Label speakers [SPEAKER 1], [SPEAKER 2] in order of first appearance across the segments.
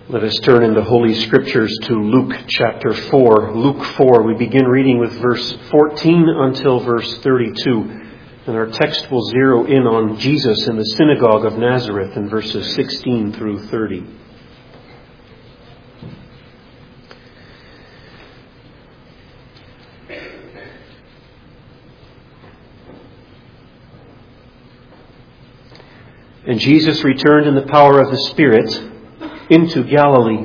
[SPEAKER 1] Let us turn in the Holy Scriptures to Luke chapter 4. Luke 4, we begin reading with verse 14 until verse 32. And our text will zero in on Jesus in the synagogue of Nazareth in verses 16 through 30. And Jesus returned in the power of the Spirit into Galilee.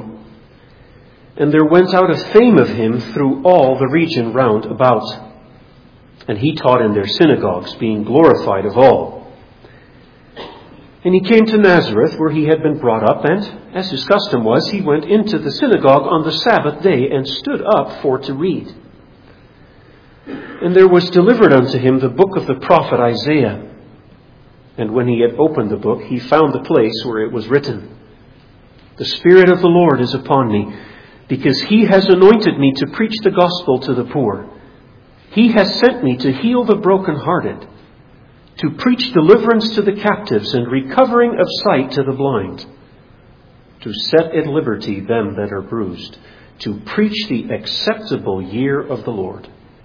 [SPEAKER 1] And there went out a fame of him through all the region round about. And he taught in their synagogues, being glorified of all. And he came to Nazareth, where he had been brought up, and, as his custom was, he went into the synagogue on the Sabbath day, and stood up for to read. And there was delivered unto him the book of the prophet Isaiah. And when he had opened the book, he found the place where it was written, The Spirit of the Lord is upon me, because he has anointed me to preach the gospel to the poor. He has sent me to heal the brokenhearted, to preach deliverance to the captives and recovering of sight to the blind, to set at liberty them that are bruised, to preach the acceptable year of the Lord.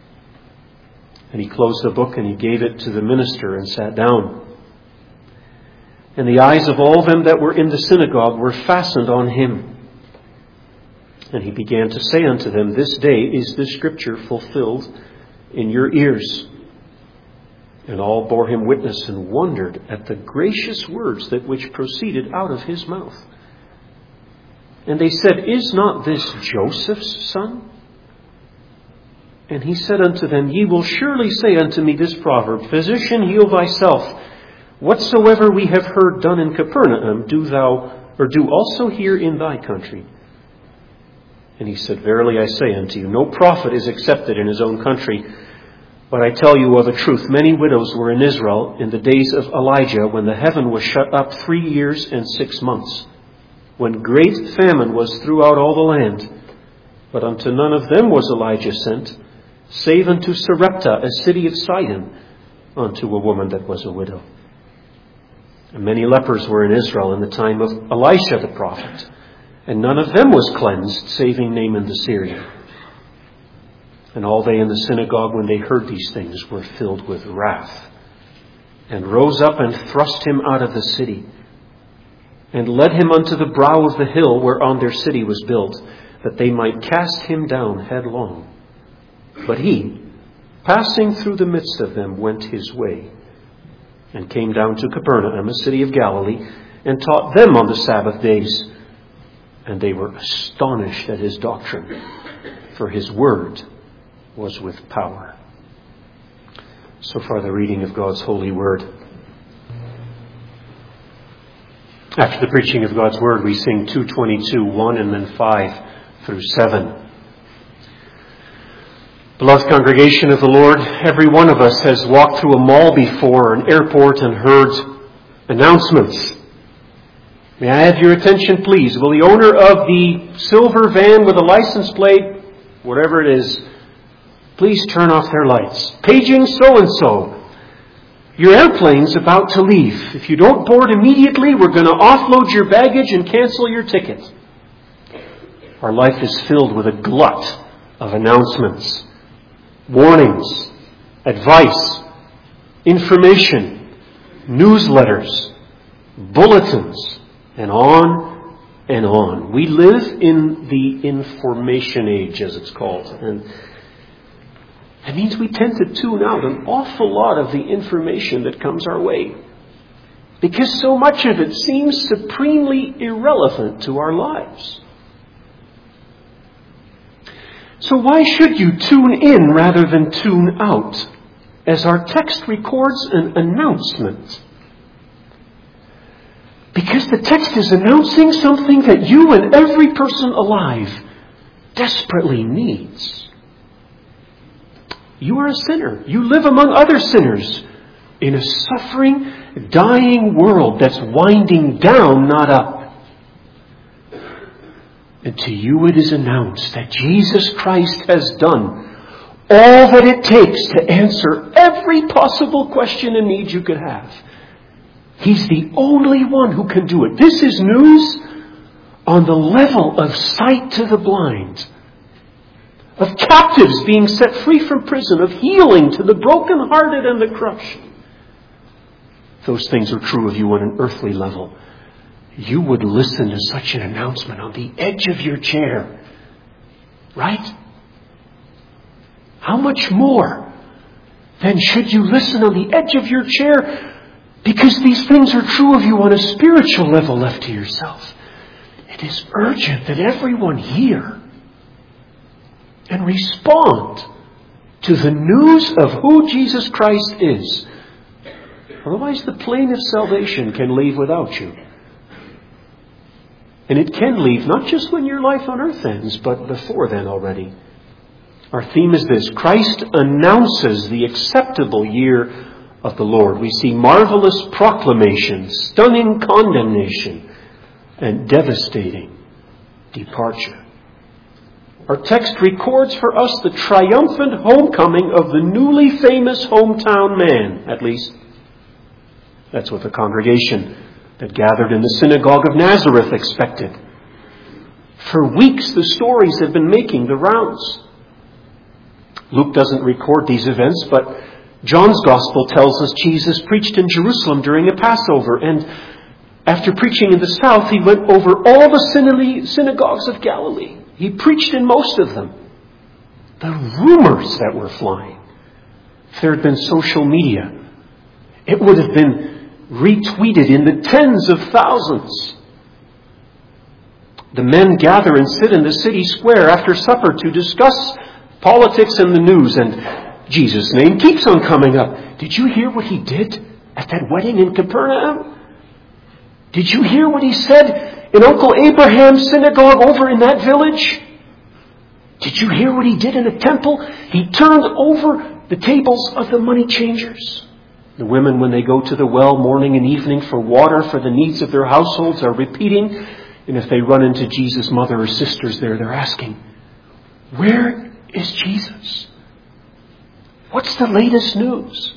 [SPEAKER 1] And he closed the book and he gave it to the minister and sat down. And the eyes of all them that were in the synagogue were fastened on him. And he began to say unto them, This day is this scripture fulfilled in your ears. And all bore him witness and wondered at the gracious words that which proceeded out of his mouth. And they said, Is not this Joseph's son? And he said unto them, Ye will surely say unto me this proverb, Physician, heal thyself. Whatsoever we have heard done in Capernaum, do also here in thy country. And he said, Verily I say unto you, no prophet is accepted in his own country. But I tell you of a truth, many widows were in Israel in the days of Elijah, when the heaven was shut up 3 years and 6 months, when great famine was throughout all the land. But unto none of them was Elijah sent, save unto Sarepta, a city of Sidon, unto a woman that was a widow. And many lepers were in Israel in the time of Elisha the prophet, and none of them was cleansed, saving Naaman the Syrian. And all they in the synagogue, when they heard these things, were filled with wrath, and rose up and thrust him out of the city, and led him unto the brow of the hill whereon their city was built, that they might cast him down headlong. But he, passing through the midst of them, went his way, and came down to Capernaum, a city of Galilee, and taught them on the Sabbath days. And they were astonished at his doctrine, for his word was with power. So far the reading of God's holy word. After the preaching of God's word, we sing 222, 1 and then 5 through 7. Beloved congregation of the Lord, every one of us has walked through a mall before, an airport, and heard announcements. May I have your attention, please? Will the owner of the silver van with a license plate, whatever it is, please turn off their lights? Paging so-and-so. Your airplane's about to leave. If you don't board immediately, we're going to offload your baggage and cancel your ticket. Our life is filled with a glut of announcements, warnings, advice, information, newsletters, bulletins, and on and on. We live in the information age, as it's called. And that means we tend to tune out an awful lot of the information that comes our way, because so much of it seems supremely irrelevant to our lives. So why should you tune in rather than tune out, as our text records an announcement? Because the text is announcing something that you and every person alive desperately needs. You are a sinner. You live among other sinners in a suffering, dying world that's winding down, not up. And to you it is announced that Jesus Christ has done all that it takes to answer every possible question and need you could have. He's the only one who can do it. This is news on the level of sight to the blind, of captives being set free from prison, of healing to the brokenhearted and the crushed. Those things are true of you on an earthly level. You would listen to such an announcement on the edge of your chair. Right? How much more then should you listen on the edge of your chair, because these things are true of you on a spiritual level left to yourself. It is urgent that everyone hear and respond to the news of who Jesus Christ is. Otherwise, the plane of salvation can leave without you. And it can leave not just when your life on earth ends, but before then already. Our theme is this: Christ announces the acceptable year of the Lord. We see marvelous proclamation, stunning condemnation, and devastating departure. Our text records for us the triumphant homecoming of the newly famous hometown man. At least, that's what the congregation that gathered in the synagogue of Nazareth expected. For weeks, the stories have been making the rounds. Luke doesn't record these events, but John's Gospel tells us Jesus preached in Jerusalem during a Passover, and after preaching in the south, he went over all the synagogues of Galilee. He preached in most of them. The rumors that were flying. If there had been social media, it would have been retweeted in the tens of thousands. The men gather and sit in the city square after supper to discuss politics and the news, and Jesus' name keeps on coming up. Did you hear what he did at that wedding in Capernaum? Did you hear what he said in Uncle Abraham's synagogue over in that village? Did you hear what he did in the temple? He turned over the tables of the money changers. The women, when they go to the well morning and evening for water for the needs of their households, are repeating. And if they run into Jesus' mother or sisters there, they're asking, where is Jesus? What's the latest news?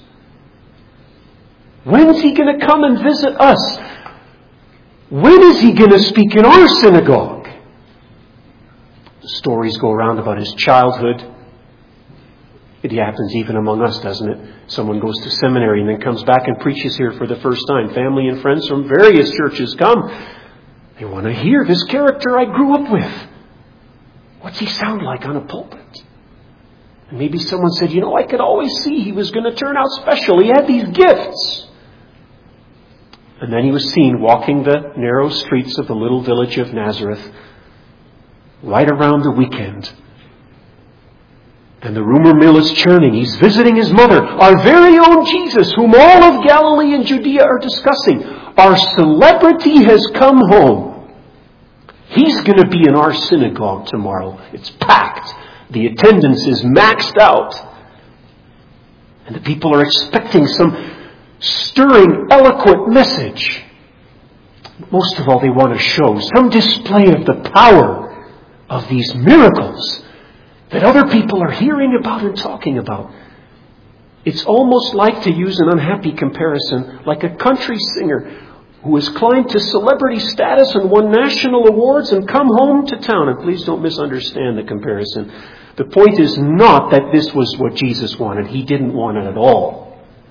[SPEAKER 1] When's he going to come and visit us? When is he going to speak in our synagogue? The stories go around about his childhood. It happens even among us, doesn't it? Someone goes to seminary and then comes back and preaches here for the first time. Family and friends from various churches come. They want to hear this character I grew up with. What's he sound like on a pulpit? And maybe someone said, I could always see he was going to turn out special. He had these gifts. And then he was seen walking the narrow streets of the little village of Nazareth right around the weekend. And the rumor mill is churning. He's visiting his mother, our very own Jesus, whom all of Galilee and Judea are discussing. Our celebrity has come home. He's going to be in our synagogue tomorrow. It's packed. The attendance is maxed out. And the people are expecting some stirring, eloquent message. Most of all, they want to show some display of the power of these miracles that other people are hearing about and talking about. It's almost like, to use an unhappy comparison, like a country singer who has climbed to celebrity status and won national awards and come home to town. And please don't misunderstand the comparison. The point is not that this was what Jesus wanted. He didn't want it at all.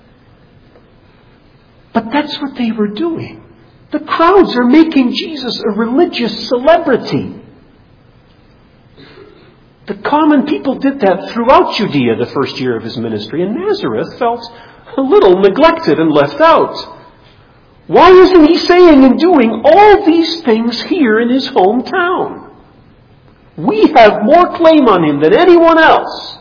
[SPEAKER 1] But that's what they were doing. The crowds are making Jesus a religious celebrity. The common people did that throughout Judea the first year of his ministry, and Nazareth felt a little neglected and left out. Why isn't he saying and doing all these things here in his hometown? We have more claim on him than anyone else.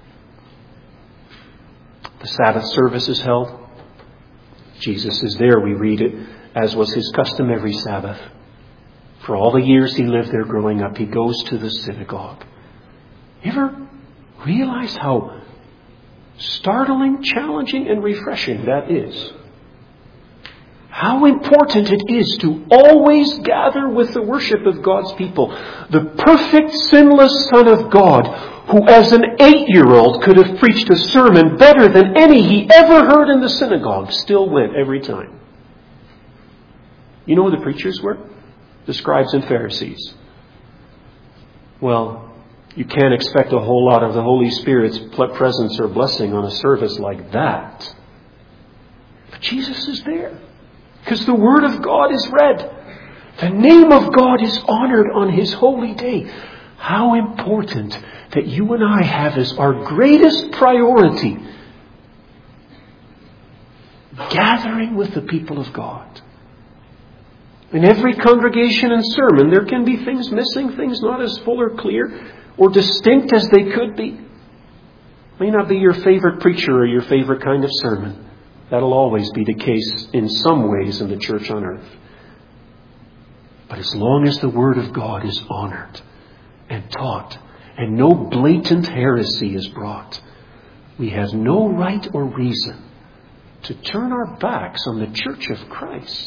[SPEAKER 1] The Sabbath service is held. Jesus is there, we read it, as was his custom every Sabbath. For all the years he lived there growing up, he goes to the synagogue. You ever realize how startling, challenging, and refreshing that is? How important it is to always gather with the worship of God's people. The perfect, sinless Son of God, who as an 8-year-old could have preached a sermon better than any he ever heard in the synagogue, still went every time. You know who the preachers were? the scribes and Pharisees. Well, you can't expect a whole lot of the Holy Spirit's presence or blessing on a service like that. But Jesus is there because the Word of God is read. The name of God is honored on His holy day. How important that you and I have as our greatest priority gathering with the people of God. In every congregation and sermon, there can be things missing, things not as full or clear or distinct as they could be. May not be your favorite preacher or your favorite kind of sermon. That'll always be the case in some ways in the church on earth. But as long as the Word of God is honored and taught and no blatant heresy is brought, we have no right or reason to turn our backs on the Church of Christ.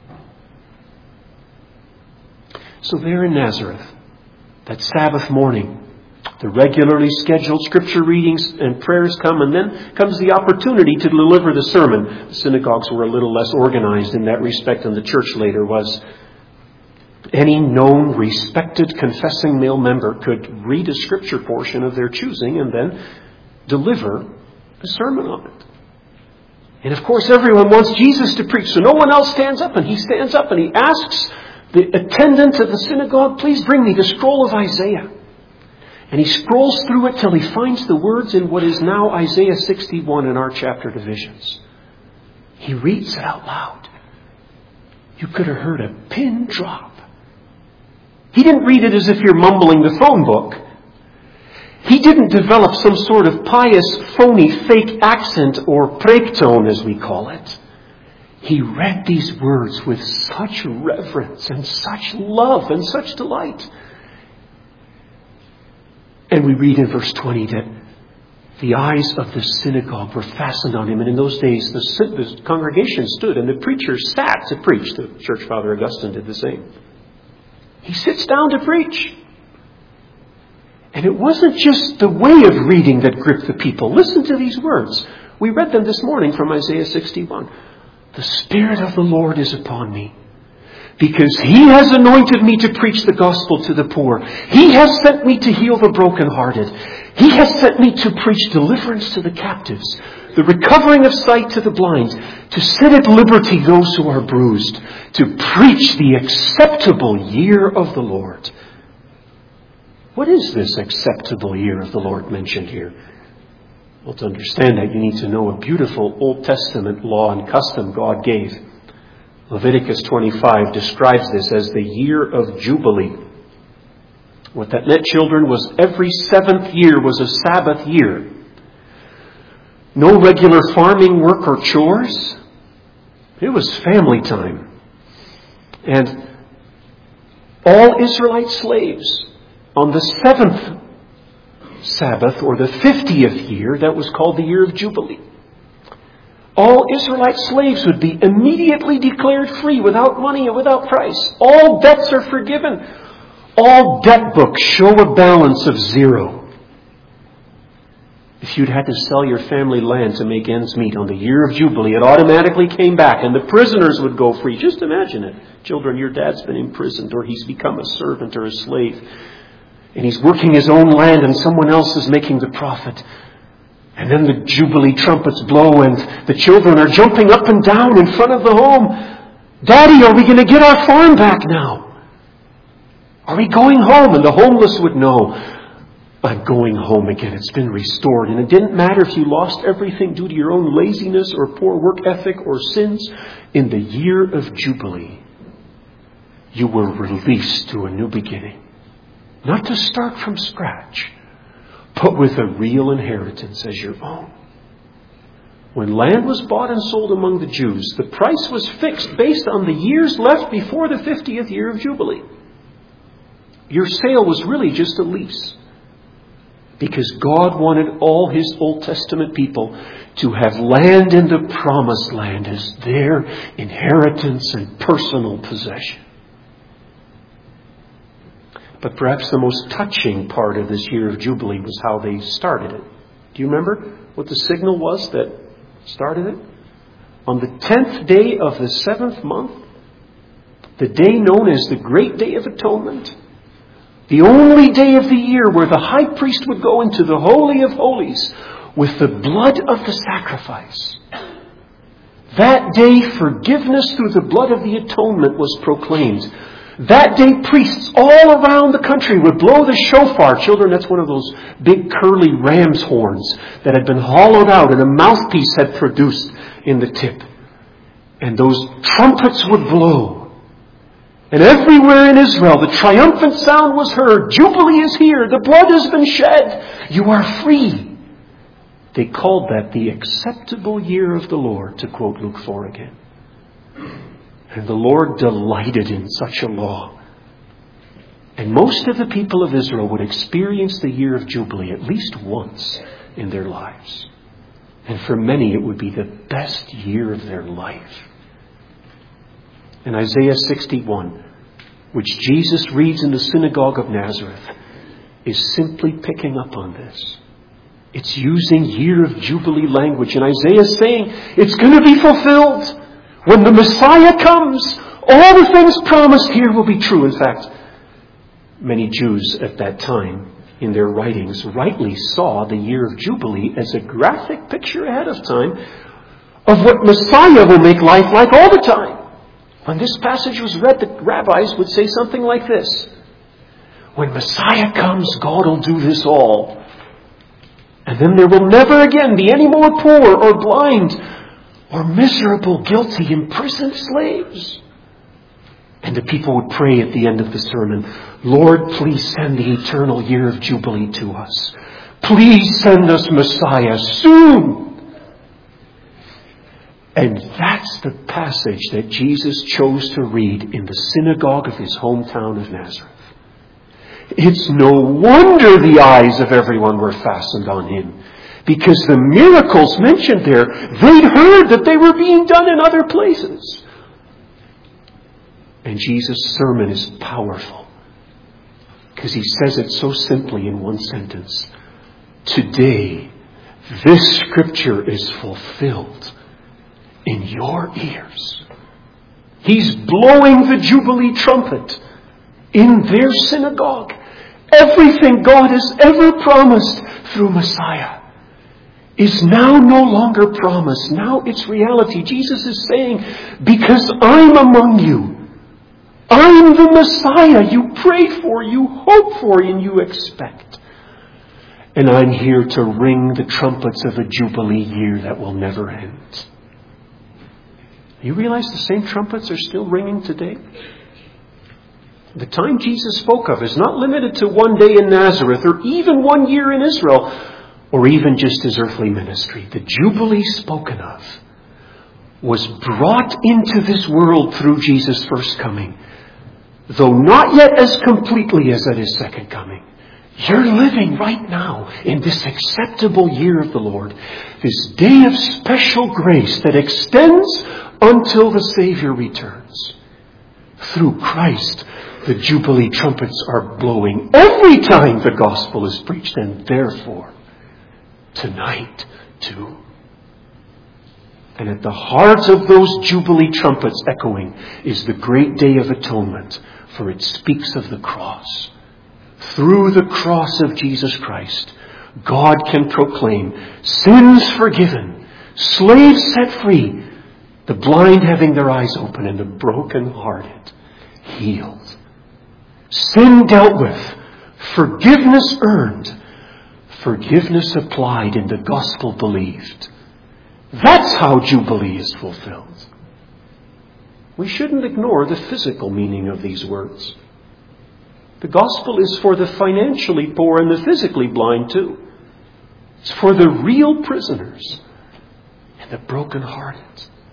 [SPEAKER 1] So there in Nazareth, that Sabbath morning, the regularly scheduled scripture readings and prayers come, and then comes the opportunity to deliver the sermon. The synagogues were a little less organized in that respect than the church later was. Any known, respected, confessing male member could read a scripture portion of their choosing and then deliver a sermon on it. And of course, everyone wants Jesus to preach, so no one else stands up, and he stands up and he asks the attendant at the synagogue, please bring me the scroll of Isaiah. And he scrolls through it till he finds the words in what is now Isaiah 61 in our chapter divisions. He reads it out loud. You could have heard a pin drop. He didn't read it as if you're mumbling the phone book. He didn't develop some sort of pious, phony, fake accent or praektone, as we call it. He read these words with such reverence and such love and such delight. And we read in verse 20 that the eyes of the synagogue were fastened on him. And in those days, the congregation stood and the preacher sat to preach. The Church Father Augustine did the same. He sits down to preach. And it wasn't just the way of reading that gripped the people. Listen to these words. We read them this morning from Isaiah 61. The Spirit of the Lord is upon me, because He has anointed me to preach the gospel to the poor. He has sent me to heal the brokenhearted. He has sent me to preach deliverance to the captives, the recovering of sight to the blind, to set at liberty those who are bruised, to preach the acceptable year of the Lord. What is this acceptable year of the Lord mentioned here? Well, to understand that, you need to know a beautiful Old Testament law and custom God gave. Leviticus 25 describes this as the year of Jubilee. What that meant, children, was every 7th year was a Sabbath year. No regular farming work or chores. It was family time. And all Israelite slaves on the 7th Sabbath, or the 50th year, that was called the year of Jubilee. All Israelite slaves would be immediately declared free without money and without price. All debts are forgiven. All debt books show a balance of 0. If you'd had to sell your family land to make ends meet on the year of Jubilee, it automatically came back and the prisoners would go free. Just imagine it. Children, your dad's been imprisoned, or he's become a servant or a slave. And he's working his own land and someone else is making the profit. And then the Jubilee trumpets blow and the children are jumping up and down in front of the home. Daddy, are we going to get our farm back now? Are we going home? And the homeless would know, I'm going home again. It's been restored. And it didn't matter if you lost everything due to your own laziness or poor work ethic or sins. In the year of Jubilee, you were released to a new beginning. Not to start from scratch, but with a real inheritance as your own. When land was bought and sold among the Jews, the price was fixed based on the years left before the 50th year of Jubilee. Your sale was really just a lease, because God wanted all His Old Testament people to have land in the promised land as their inheritance and personal possession. But perhaps the most touching part of this year of Jubilee was how they started it. Do you remember what the signal was that started it? On the 10th day of the 7th month, the day known as the Great Day of Atonement, the only day of the year where the high priest would go into the Holy of Holies with the blood of the sacrifice. That day, forgiveness through the blood of the atonement was proclaimed. That day, priests all around the country would blow the shofar. Children, that's one of those big curly ram's horns that had been hollowed out and a mouthpiece had produced in the tip. And those trumpets would blow. And everywhere in Israel, the triumphant sound was heard. Jubilee is here. The blood has been shed. You are free. They called that the acceptable year of the Lord, to quote Luke 4 again. And the Lord delighted in such a law. And most of the people of Israel would experience the year of Jubilee at least once in their lives. And for many, it would be the best year of their life. And Isaiah 61, which Jesus reads in the synagogue of Nazareth, is simply picking up on this. It's using year of Jubilee language. And Isaiah is saying it's going to be fulfilled. When the Messiah comes, all the things promised here will be true. In fact, many Jews at that time, in their writings, rightly saw the year of Jubilee as a graphic picture ahead of time of what Messiah will make life like all the time. When this passage was read, the rabbis would say something like this: when Messiah comes, God will do this all. And then there will never again be any more poor or blind or miserable, guilty, imprisoned slaves. And the people would pray at the end of the sermon, Lord, please send the eternal year of Jubilee to us. Please send us Messiah soon. And that's the passage that Jesus chose to read in the synagogue of his hometown of Nazareth. It's no wonder the eyes of everyone were fastened on him, because the miracles mentioned there, they'd heard that they were being done in other places. And Jesus' sermon is powerful, because he says it so simply in one sentence. Today, this scripture is fulfilled in your ears. He's blowing the Jubilee trumpet in their synagogue. Everything God has ever promised through Messiah is now no longer promise. Now it's reality. Jesus is saying, because I'm among you, I'm the Messiah you prayed for, you hope for, and you expect. And I'm here to ring the trumpets of a Jubilee year that will never end. You realize the same trumpets are still ringing today? The time Jesus spoke of is not limited to one day in Nazareth or even 1 year in Israel or even just his earthly ministry. The Jubilee spoken of was brought into this world through Jesus' first coming, though not yet as completely as at his second coming. You're living right now in this acceptable year of the Lord, this day of special grace that extends until the Savior returns. Through Christ, the Jubilee trumpets are blowing every time the gospel is preached, and therefore, tonight too. And at the heart of those Jubilee trumpets echoing is the great day of atonement, for it speaks of the cross. Through the cross of Jesus Christ, God can proclaim sins forgiven, slaves set free, the blind having their eyes open, and the broken-hearted healed. Sin dealt with, forgiveness earned, forgiveness applied, and the gospel believed. That's how Jubilee is fulfilled. We shouldn't ignore the physical meaning of these words. The gospel is for the financially poor and the physically blind too. It's for the real prisoners and the brokenhearted.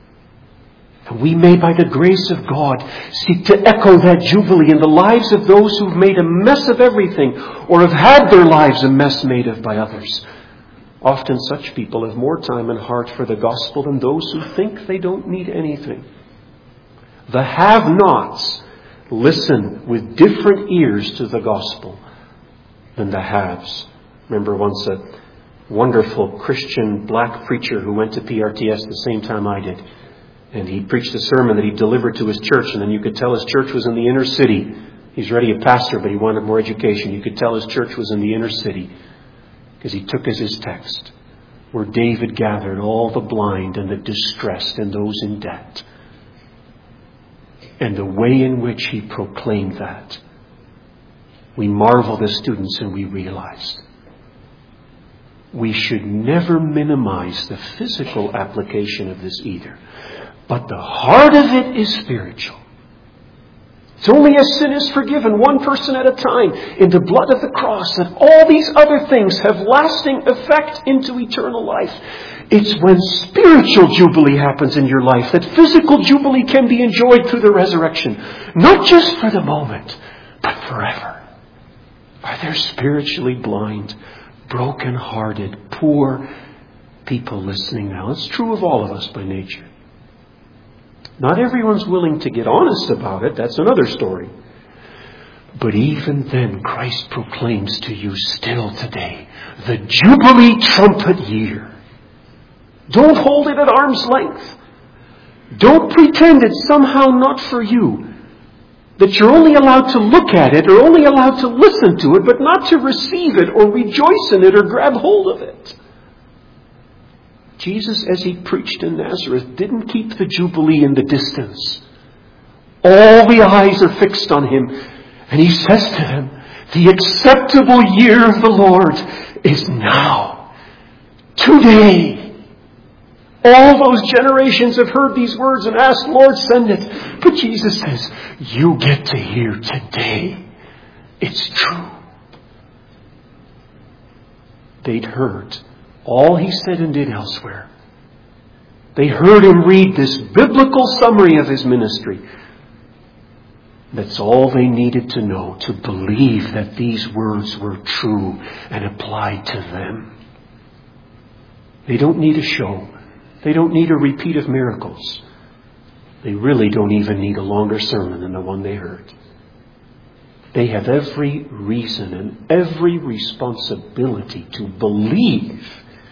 [SPEAKER 1] And we may, by the grace of God, seek to echo that Jubilee in the lives of those who've made a mess of everything or have had their lives a mess made of by others. Often such people have more time and heart for the gospel than those who think they don't need anything. The have-nots listen with different ears to the gospel than the haves. Remember once a wonderful Christian black preacher who went to PRTS the same time I did. And he preached a sermon that he delivered to his church, and then you could tell his church was in the inner city. He's already a pastor, but he wanted more education. You could tell his church was in the inner city because he took as his text where David gathered all the blind and the distressed and those in debt. And the way in which he proclaimed that, we marveled as students and we realized we should never minimize the physical application of this either. But the heart of it is spiritual. It's only as sin is forgiven, one person at a time, in the blood of the cross, that all these other things have lasting effect into eternal life. It's when spiritual jubilee happens in your life that physical jubilee can be enjoyed through the resurrection. Not just for the moment, but forever. Are there spiritually blind, broken-hearted, poor people listening now? It's true of all of us by nature. Not everyone's willing to get honest about it. That's another story. But even then, Christ proclaims to you still today the Jubilee trumpet year. Don't hold it at arm's length. Don't pretend it's somehow not for you. That you're only allowed to look at it or only allowed to listen to it, but not to receive it or rejoice in it or grab hold of it. Jesus, as he preached in Nazareth, didn't keep the Jubilee in the distance. All the eyes are fixed on him. And he says to them, the acceptable year of the Lord is now. Today. All those generations have heard these words and asked, Lord, send it. But Jesus says, you get to hear today. It's true. They'd heard all he said and did elsewhere. They heard him read this biblical summary of his ministry. That's all they needed to know to believe that these words were true and applied to them. They don't need a show. They don't need a repeat of miracles. They really don't even need a longer sermon than the one they heard. They have every reason and every responsibility to believe.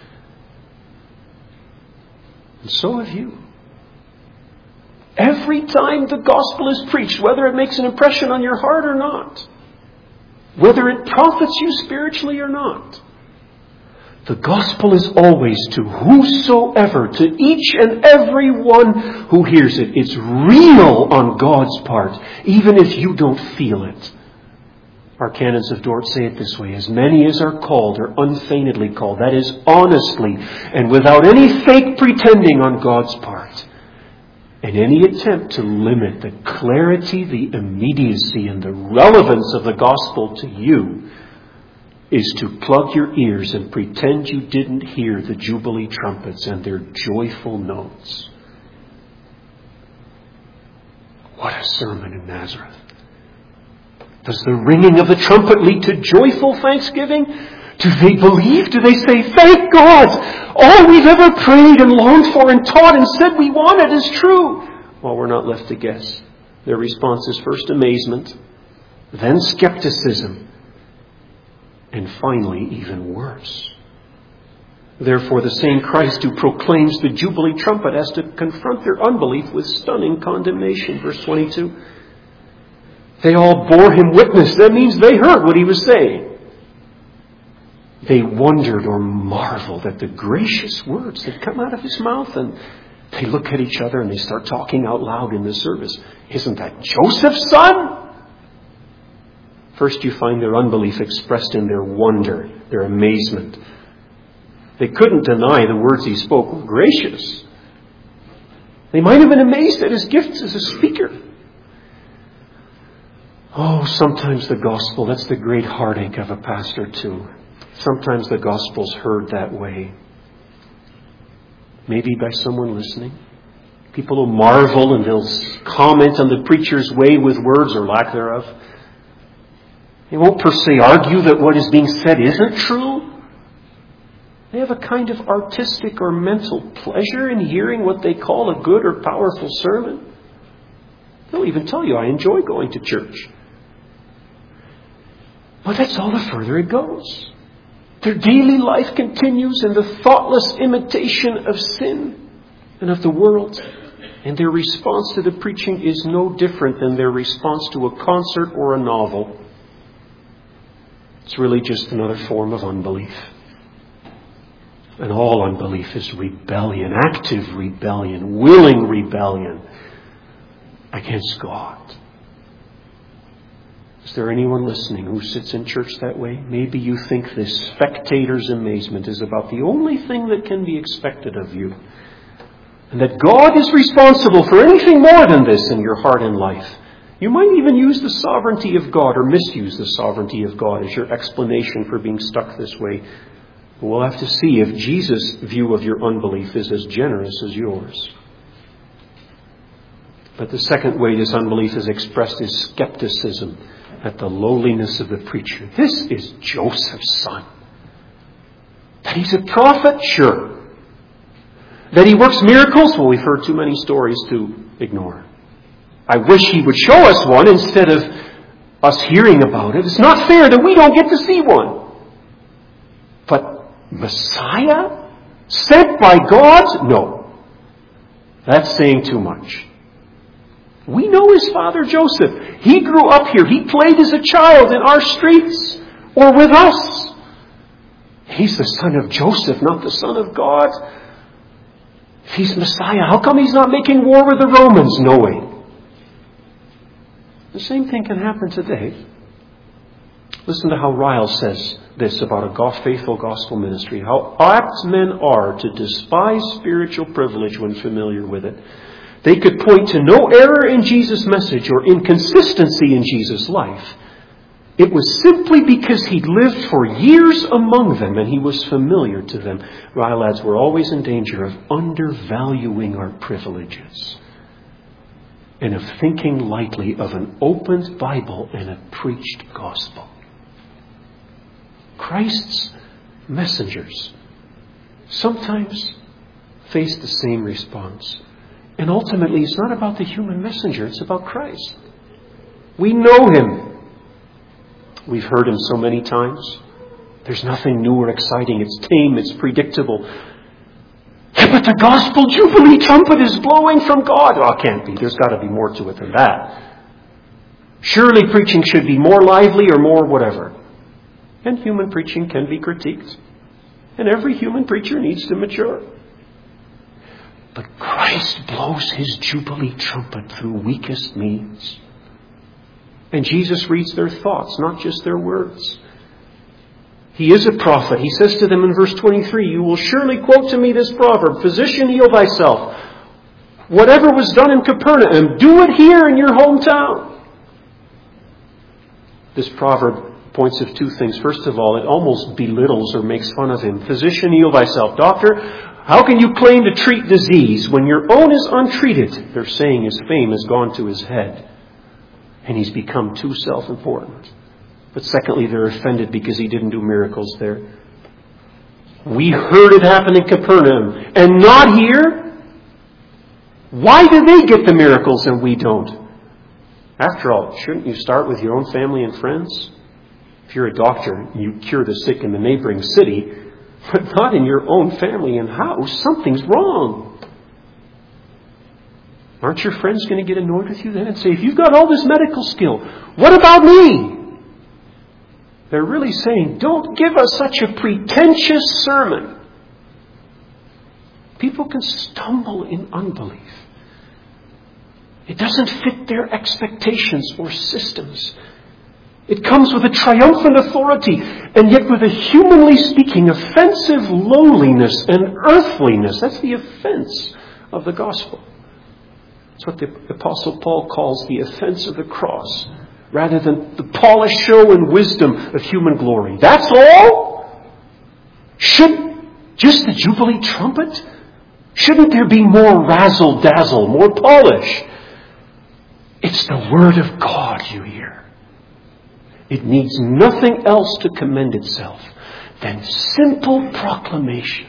[SPEAKER 1] And so have you. Every time the gospel is preached, whether it makes an impression on your heart or not, whether it profits you spiritually or not, the gospel is always to whosoever, to each and every one who hears it. It's real on God's part, even if you don't feel it. Our canons of Dort say it this way: as many as are called are unfeignedly called. That is, honestly and without any fake pretending on God's part. And any attempt to limit the clarity, the immediacy, and the relevance of the gospel to you is to plug your ears and pretend you didn't hear the Jubilee trumpets and their joyful notes. What a sermon in Nazareth. Does the ringing of the trumpet lead to joyful thanksgiving? Do they believe? Do they say, thank God, all we've ever prayed and longed for and taught and said we wanted is true? Well, we're not left to guess. Their response is first amazement, then skepticism, and finally even worse. Therefore, the same Christ who proclaims the Jubilee trumpet has to confront their unbelief with stunning condemnation. Verse 22. They all bore him witness. That means they heard what he was saying. They wondered or marveled at the gracious words that come out of his mouth. And they look at each other and they start talking out loud in the service. Isn't that Joseph's son? First you find their unbelief expressed in their wonder, their amazement. They couldn't deny the words he spoke were gracious. They might have been amazed at his gifts as a speaker. Oh, sometimes the gospel, that's the great heartache of a pastor too. Sometimes the gospel's heard that way. Maybe by someone listening. People will marvel and they'll comment on the preacher's way with words or lack thereof. They won't per se argue that what is being said isn't true. They have a kind of artistic or mental pleasure in hearing what they call a good or powerful sermon. They'll even tell you, I enjoy going to church. But that's all the further it goes. Their daily life continues in the thoughtless imitation of sin and of the world. And their response to the preaching is no different than their response to a concert or a novel. It's really just another form of unbelief. And all unbelief is rebellion, active rebellion, willing rebellion against God. Is there anyone listening who sits in church that way? Maybe you think this spectator's amazement is about the only thing that can be expected of you. And that God is responsible for anything more than this in your heart and life. You might even use the sovereignty of God or misuse the sovereignty of God as your explanation for being stuck this way. We'll have to see if Jesus' view of your unbelief is as generous as yours. But the second way this unbelief is expressed is skepticism at the lowliness of the preacher. This is Joseph's son. That he's a prophet? Sure. That he works miracles? Well, we've heard too many stories to ignore. I wish he would show us one instead of us hearing about it. It's not fair that we don't get to see one. But Messiah? Sent by God? No. That's saying too much. We know his father Joseph. He grew up here. He played as a child in our streets or with us. He's the son of Joseph, not the son of God. If he's Messiah, how come he's not making war with the Romans? No way. The same thing can happen today. Listen to how Ryle says this about a faithful gospel ministry. How apt men are to despise spiritual privilege when familiar with it. They could point to no error in Jesus' message or inconsistency in Jesus' life. It was simply because he'd lived for years among them and he was familiar to them. Ryle adds, we're always in danger of undervaluing our privileges and of thinking lightly of an opened Bible and a preached gospel. Christ's messengers sometimes face the same response. And ultimately, it's not about the human messenger, it's about Christ. We know him. We've heard him so many times. There's nothing new or exciting. It's tame, it's predictable. Yeah, but the gospel jubilee trumpet is blowing from God. Oh, it can't be. There's got to be more to it than that. Surely preaching should be more lively or more whatever. And human preaching can be critiqued. And every human preacher needs to mature. But Christ blows his jubilee trumpet through weakest means. And Jesus reads their thoughts, not just their words. He is a prophet. He says to them in verse 23, you will surely quote to me this proverb, physician, heal thyself. Whatever was done in Capernaum, do it here in your hometown. This proverb points of two things. First of all, it almost belittles or makes fun of him. Physician, heal thyself. Doctor, how can you claim to treat disease when your own is untreated? They're saying his fame has gone to his head. And he's become too self-important. But secondly, they're offended because he didn't do miracles there. We heard it happen in Capernaum and not here. Why do they get the miracles and we don't? After all, shouldn't you start with your own family and friends? If you're a doctor, you cure the sick in the neighboring city, but not in your own family and house. Something's wrong. Aren't your friends going to get annoyed with you then and say, if you've got all this medical skill, what about me? They're really saying, don't give us such a pretentious sermon. People can stumble in unbelief. It doesn't fit their expectations or systems. It comes with a triumphant authority, and yet with a humanly speaking offensive lowliness and earthliness. That's the offense of the gospel. It's what the Apostle Paul calls the offense of the cross, rather than the polished show and wisdom of human glory. That's all? Should just the Jubilee trumpet? Shouldn't there be more razzle-dazzle, more polish? It's the Word of God you hear. It needs nothing else to commend itself than simple proclamation.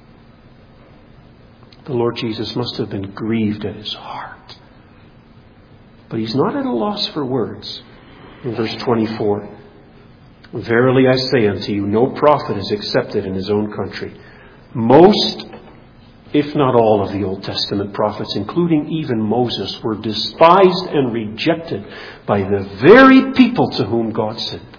[SPEAKER 1] The Lord Jesus must have been grieved at his heart. But he's not at a loss for words. In verse 24, verily I say unto you, no prophet is accepted in his own country. Most if not all of the Old Testament prophets, including even Moses, were despised and rejected by the very people to whom God sent them.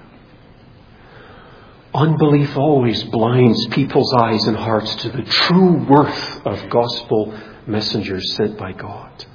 [SPEAKER 1] Unbelief always blinds people's eyes and hearts to the true worth of gospel messengers sent by God.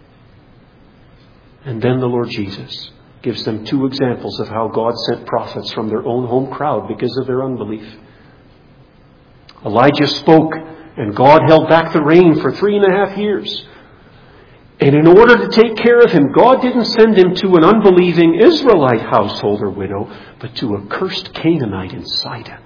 [SPEAKER 1] And then the Lord Jesus gives them two examples of how God sent prophets from their own home crowd because of their unbelief. Elijah spoke, and God held back the rain for 3.5 years. And in order to take care of him, God didn't send him to an unbelieving Israelite household or widow, but to a cursed Canaanite in Sidon.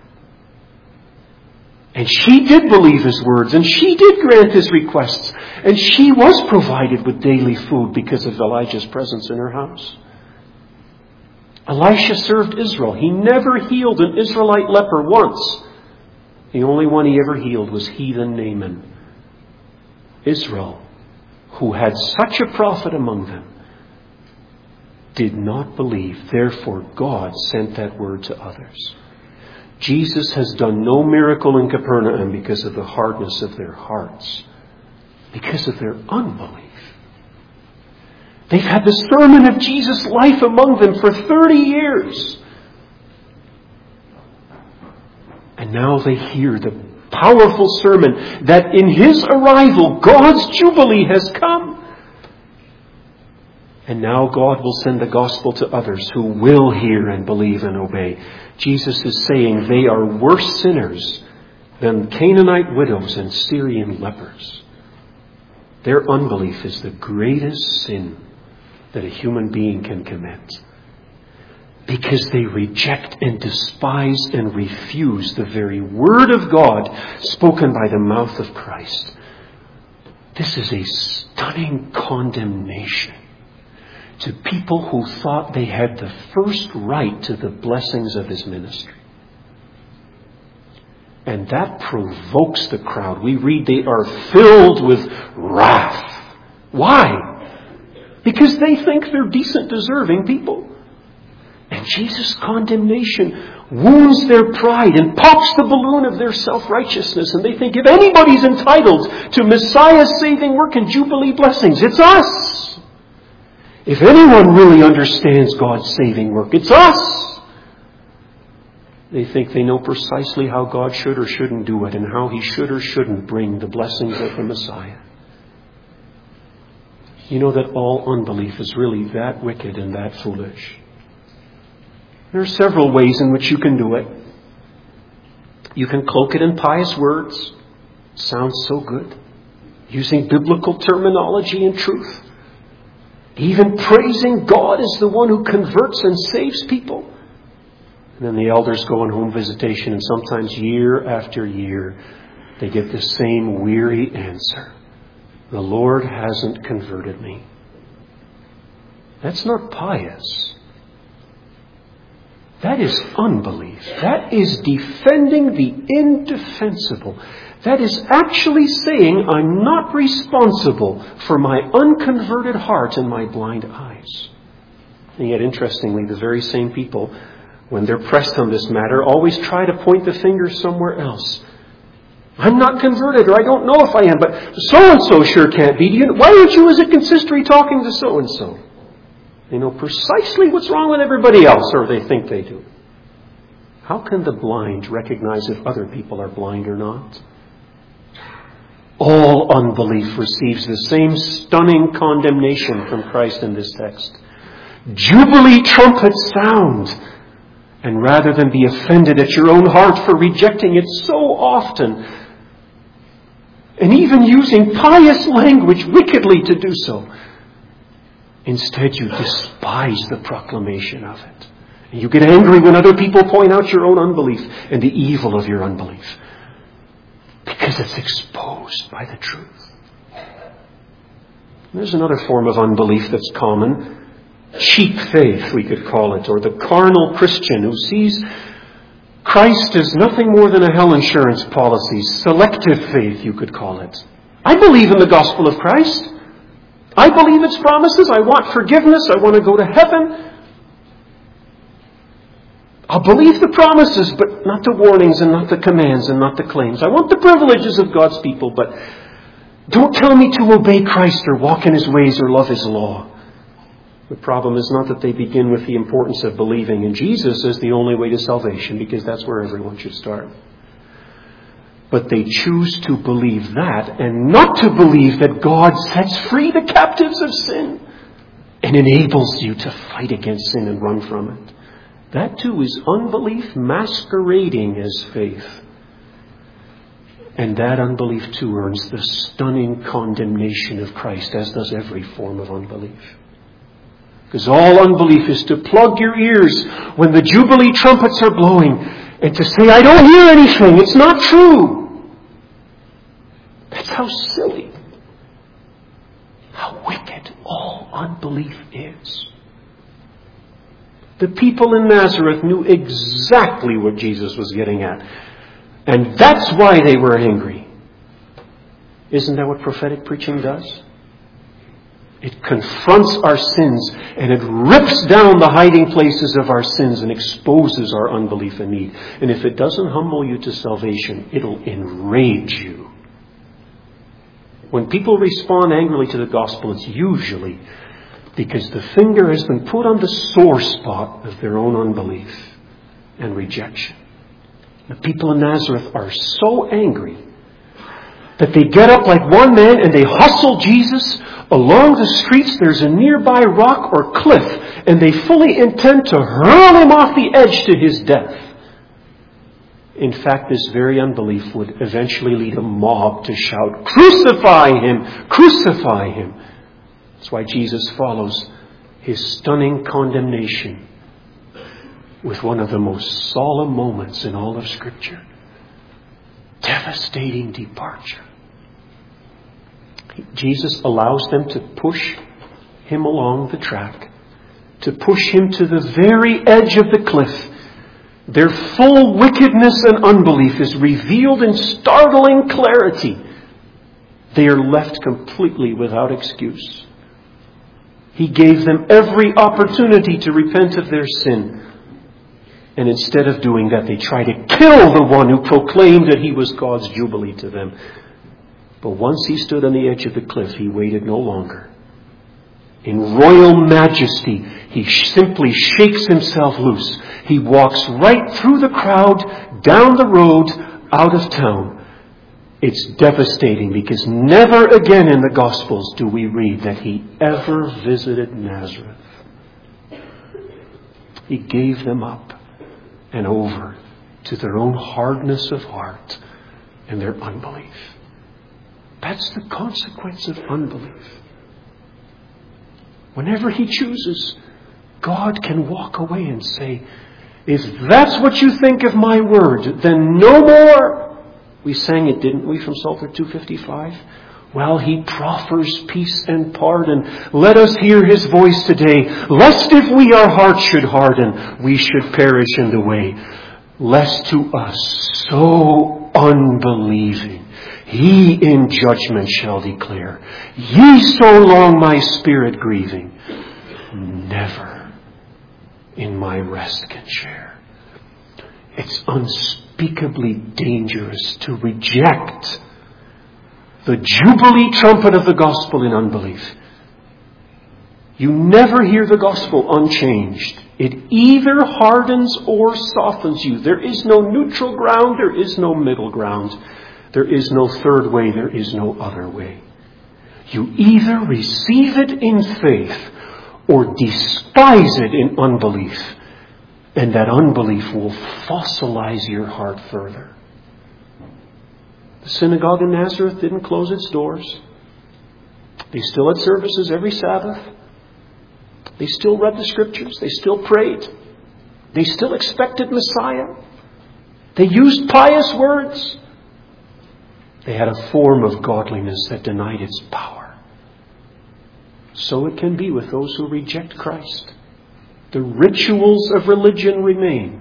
[SPEAKER 1] And she did believe his words, and she did grant his requests, and she was provided with daily food because of Elijah's presence in her house. Elisha served Israel. He never healed an Israelite leper once. The only one he ever healed was heathen Naaman. Israel, who had such a prophet among them, did not believe. Therefore, God sent that word to others. Jesus has done no miracle in Capernaum because of the hardness of their hearts, because of their unbelief. They've had the sermon of Jesus' life among them for 30 years. And now they hear the powerful sermon that in his arrival, God's Jubilee has come. And now God will send the gospel to others who will hear and believe and obey. Jesus is saying they are worse sinners than Canaanite widows and Syrian lepers. Their unbelief is the greatest sin that a human being can commit, because they reject and despise and refuse the very word of God spoken by the mouth of Christ. This is a stunning condemnation to people who thought they had the first right to the blessings of his ministry. And that provokes the crowd. We read they are filled with wrath. Why? Because they think they're decent, deserving people. And Jesus' condemnation wounds their pride and pops the balloon of their self-righteousness. And they think if anybody's entitled to Messiah's saving work and Jubilee blessings, it's us. If anyone really understands God's saving work, it's us. They think they know precisely how God should or shouldn't do it and how he should or shouldn't bring the blessings of the Messiah. You know that all unbelief is really that wicked and that foolish. There are several ways in which you can do it. You can cloak it in pious words. Sounds so good. Using biblical terminology and truth. Even praising God as the one who converts and saves people. And then the elders go on home visitation, and sometimes year after year they get the same weary answer. The Lord hasn't converted me. That's not pious. That is unbelief. That is defending the indefensible. That is actually saying I'm not responsible for my unconverted heart and my blind eyes. And yet, interestingly, the very same people, when they're pressed on this matter, always try to point the finger somewhere else. I'm not converted, or I don't know if I am, but so-and-so sure can't be. Why aren't you as a consistory talking to so-and-so? They know precisely what's wrong with everybody else, or they think they do. How can the blind recognize if other people are blind or not? All unbelief receives the same stunning condemnation from Christ in this text. Jubilee trumpets sound. And rather than be offended at your own heart for rejecting it so often, and even using pious language wickedly to do so, instead you despise the proclamation of it. And you get angry when other people point out your own unbelief and the evil of your unbelief, because it's exposed by the truth. There's another form of unbelief that's common. Cheap faith, we could call it, or the carnal Christian who sees Christ as nothing more than a hell insurance policy. Selective faith, you could call it. I believe in the gospel of Christ. I believe its promises. I want forgiveness. I want to go to heaven. I'll believe the promises, but not the warnings and not the commands and not the claims. I want the privileges of God's people, but Don't tell me to obey Christ or walk in His ways or love His law. The problem is not that they begin with the importance of believing in Jesus as the only way to salvation, because that's where everyone should start. But they choose to believe that and not to believe that God sets free the captives of sin and enables you to fight against sin and run from it. That too is unbelief masquerading as faith. And that unbelief too earns the stunning condemnation of Christ, as does every form of unbelief. Because all unbelief is to plug your ears when the Jubilee trumpets are blowing and to say, I don't hear anything, it's not true. That's how silly, how wicked all unbelief is. The people in Nazareth knew exactly what Jesus was getting at. And that's why they were angry. Isn't that what prophetic preaching does? It confronts our sins and it rips down the hiding places of our sins and exposes our unbelief and need. And if it doesn't humble you to salvation, it'll enrage you. When people respond angrily to the gospel, it's usually because the finger has been put on the sore spot of their own unbelief and rejection. The people in Nazareth are so angry that they get up like one man and they hustle Jesus along the streets. There's a nearby rock or cliff, and they fully intend to hurl him off the edge to his death. In fact, this very unbelief would eventually lead a mob to shout, "Crucify him! Crucify him!" That's why Jesus follows his stunning condemnation with one of the most solemn moments in all of Scripture. Devastating departure. Jesus allows them to push him along the track, to push him to the very edge of the cliff. Their full wickedness and unbelief is revealed in startling clarity. They are left completely without excuse. He gave them every opportunity to repent of their sin. And instead of doing that, they try to kill the one who proclaimed that he was God's Jubilee to them. But once he stood on the edge of the cliff, he waited no longer. In royal majesty, he simply shakes himself loose. He walks right through the crowd, down the road, out of town. It's devastating because never again in the Gospels do we read that he ever visited Nazareth. He gave them up and over to their own hardness of heart and their unbelief. That's the consequence of unbelief. Whenever he chooses, God can walk away and say, if that's what you think of my word, then no more. We sang it, didn't we, from Psalter 255? Well, he proffers peace and pardon. Let us hear his voice today, lest if we our hearts should harden, we should perish in the way. Lest to us, so unbelieving, he in judgment shall declare, ye so long my spirit grieving, never in my rest can share. It's unspeakably dangerous to reject the Jubilee trumpet of the gospel in unbelief. You never hear the gospel unchanged. It either hardens or softens you. There is no neutral ground. There is no middle ground. There is no third way. There is no other way. You either receive it in faith or despise it in unbelief. And that unbelief will fossilize your heart further. The synagogue in Nazareth didn't close its doors. They still had services every Sabbath. They still read the Scriptures. They still prayed. They still expected Messiah. They used pious words. They had a form of godliness that denied its power. So it can be with those who reject Christ. The rituals of religion remain.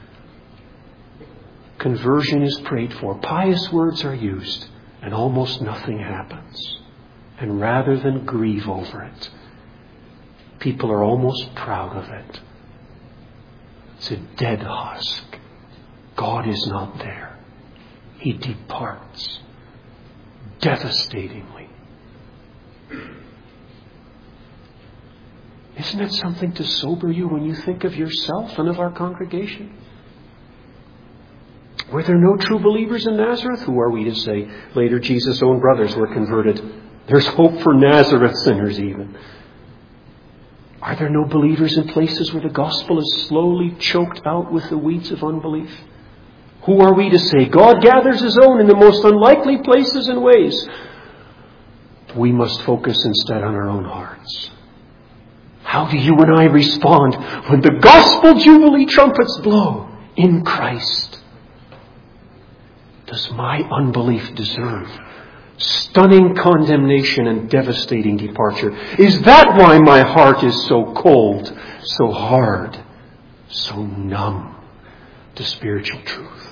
[SPEAKER 1] Conversion is prayed for. Pious words are used. And almost nothing happens. And rather than grieve over it, people are almost proud of it. It's a dead husk. God is not there. He departs. devastatingly. Isn't it something to sober you when you think of yourself and of our congregation? Were there no true believers in Nazareth? Who are we to say? Later, Jesus' own brothers were converted. There's hope for Nazareth sinners even. Are there no believers in places where the gospel is slowly choked out with the weeds of unbelief? Who are we to say? God gathers His own in the most unlikely places and ways. We must focus instead on our own hearts. How do you and I respond when the gospel jubilee trumpets blow in Christ? Does my unbelief deserve stunning condemnation and devastating departure? Is that why my heart is so cold, so hard, so numb to spiritual truth?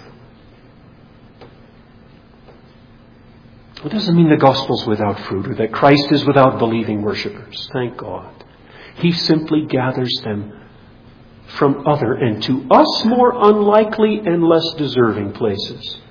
[SPEAKER 1] It doesn't mean the gospel's without fruit or that Christ is without believing worshippers. Thank God. He simply gathers them from other and to us more unlikely and less deserving places.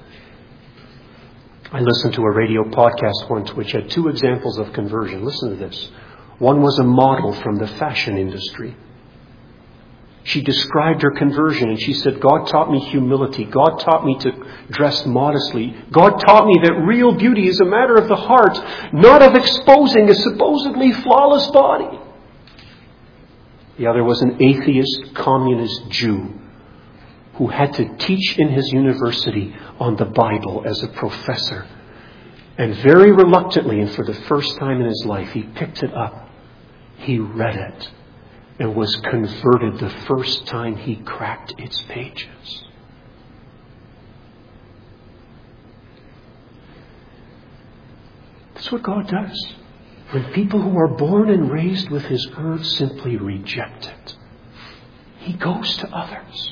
[SPEAKER 1] I listened to a radio podcast once which had 2 examples of conversion. Listen to this. One was a model from the fashion industry. She described her conversion and she said, God taught me humility. God taught me to dress modestly. God taught me that real beauty is a matter of the heart, not of exposing a supposedly flawless body. The other was an atheist, communist Jew who had to teach in his university on the Bible as a professor. And very reluctantly, and for the first time in his life, he picked it up. He read it and was converted the first time he cracked its pages. That's what God does. When people who are born and raised with His Word simply reject it, He goes to others.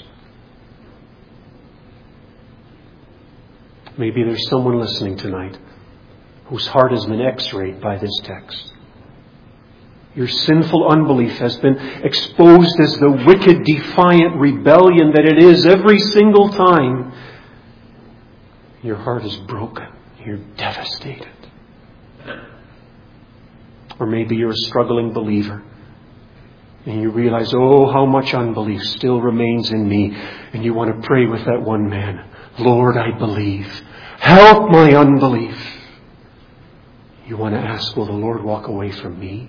[SPEAKER 1] Maybe there's someone listening tonight whose heart has been x-rayed by this text. Your sinful unbelief has been exposed as the wicked, defiant rebellion that it is every single time. Your heart is broken. You're devastated. Or maybe you're a struggling believer and you realize, oh, how much unbelief still remains in me. And you want to pray with that one man. Lord, I believe. Help my unbelief. You want to ask, will the Lord walk away from me?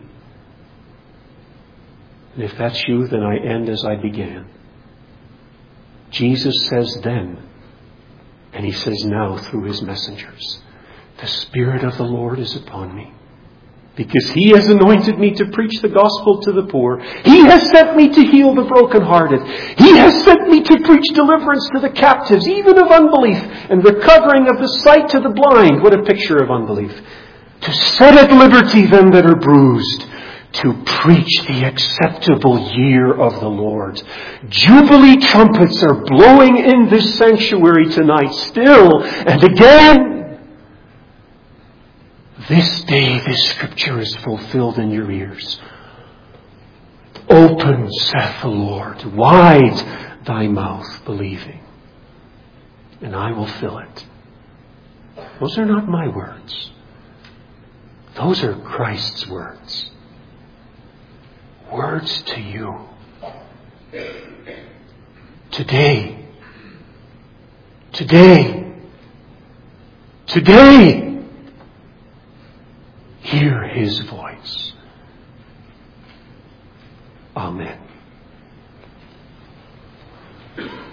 [SPEAKER 1] And if that's you, then I end as I began. Jesus says then, and He says now through His messengers, the Spirit of the Lord is upon me, because He has anointed me to preach the gospel to the poor. He has sent me to heal the brokenhearted. He has sent me to preach deliverance to the captives, even of unbelief, and recovering of the sight to the blind. What a picture of unbelief. To set at liberty them that are bruised. To preach the acceptable year of the Lord. Jubilee trumpets are blowing in this sanctuary tonight still and again. This day this scripture is fulfilled in your ears. Open, saith the Lord, wide thy mouth, believing, and I will fill it. Those are not my words. Those are Christ's words. Words to you. Today. Today. Today. Hear His voice. Amen.